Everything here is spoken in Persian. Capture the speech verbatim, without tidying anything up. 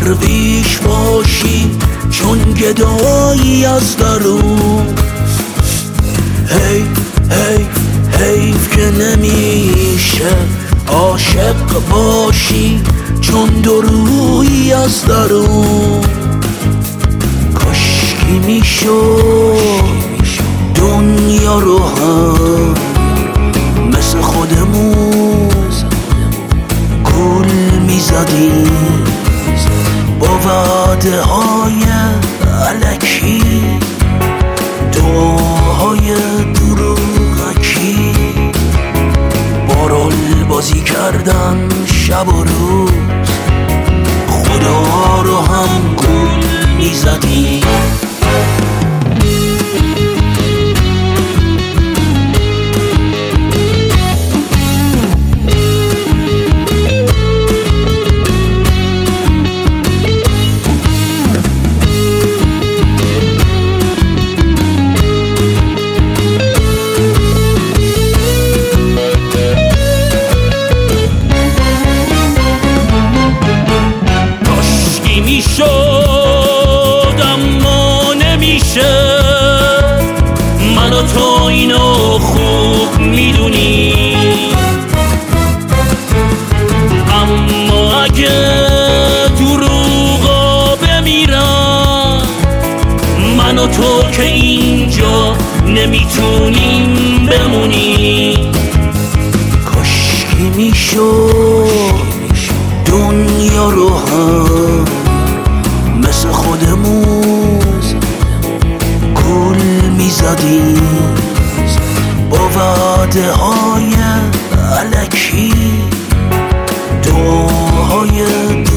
درویش باشی چون گدایی از درون. حیف حیف حیف که نمیشه عاشق باشی چون درویی از درون. کاشکی میشد دنیا رو هم مثل خودمون گل میزدیم با وعده های الکی، دعاهای دروغکی، با رول بازی کردن شب و روز، خدا رو هم گل میزدیم. شد اما نمیشه، من و تو اینو خوب میدونی. اما اگه دروغا بمیرن، من و تو که اینجا نمیتونیم بمونی. کاشکی میشد دنیا رو هم مثل خودمون گل میزدیم با وعده های الکی، دعاهای